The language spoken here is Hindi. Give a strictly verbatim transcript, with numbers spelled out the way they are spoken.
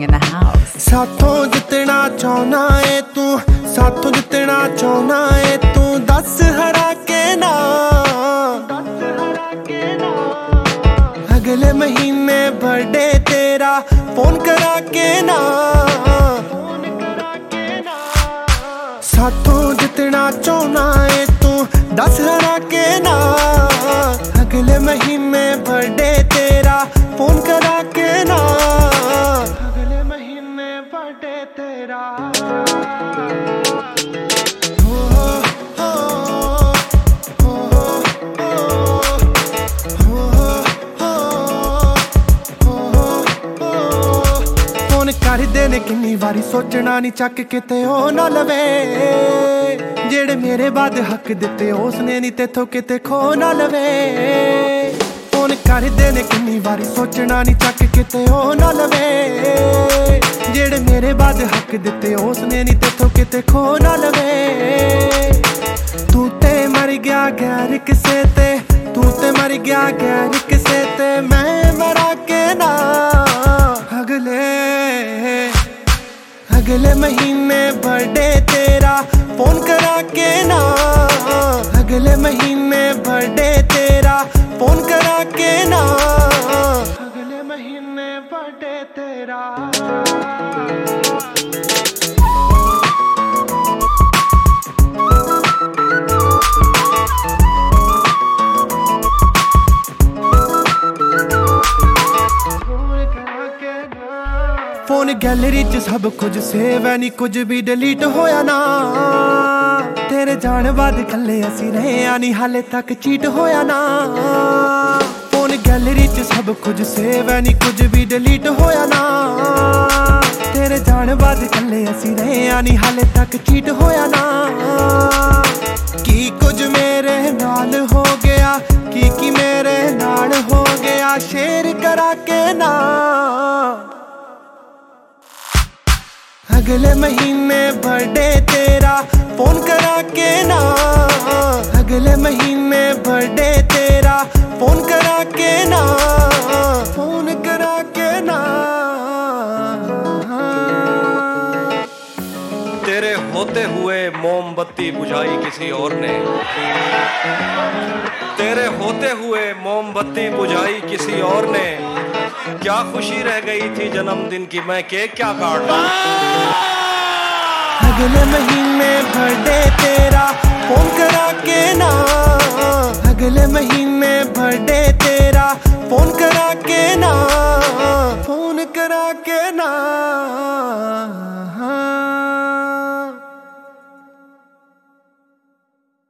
in the house. साथों जितना चाहना है तू, साथों जितना चाहना है तू, दस हरा के ना, अगले महीने बर्थडे तेरा फोन करा के ना, साथों जितना चाहना है तू, दस हरा के ना, अगले महीने बर्थडे तेरा फोन करा के ना, अगले महीने बर्थडे तेरा। फोन कर देने किन्नी वारी सोचना नहीं, चक किते ओ ना लवे, जेड़े मेरे बाद हक दिते उसने नहीं तेथों किते खो ना लवे। फोन कर देने किन्नी वारी सोचना नहीं, चक किते ओ ना लवे, जेड़े मेरे बाद हक दिते उसने नहीं तेथों किते खो ना लवे। तू ते मर गया गैर किसे ते, तू ते मर गया गैर किसे ते, मैं मरा के ना, अगले अगले महीने बर्थडे तेरा फोन करा के ना, अगले महीने बर्थडे तेरा फोन करा के ना, अगले महीने बर्थडे तेरा। फोन गैलरी च सब कुछ सेव है, नहीं कुछ भी डिलीट होया ना, तेरे जाने बाद कल्ले असी रहे आनी, हाले तक चीट होया ना। फोन गैलरी च सब कुछ सेव है, नहीं कुछ भी डिलीट होया ना, तेरे जाने बाद कल्ले असी रहे आनी, हाले तक चीट होया ना। की कुछ मेरे नाल हो गया, की की मेरे नाल हो गया, शेयर करा के ना, अगले महीने बर्थडे तेरा फोन करा के ना, अगले महीने बर्थडे तेरा फोन करा के ना, फोन करा के ना। तेरे होते हुए मोमबत्ती बुझाई किसी और ने, तेरे होते हुए मोमबत्ती बुझाई किसी और ने, क्या खुशी रह गई थी जन्मदिन की, मैं केक क्या काटता। अगले महीने बर्थडे तेरा फोन करा के ना, अगले महीने बर्थडे तेरा फोन करा के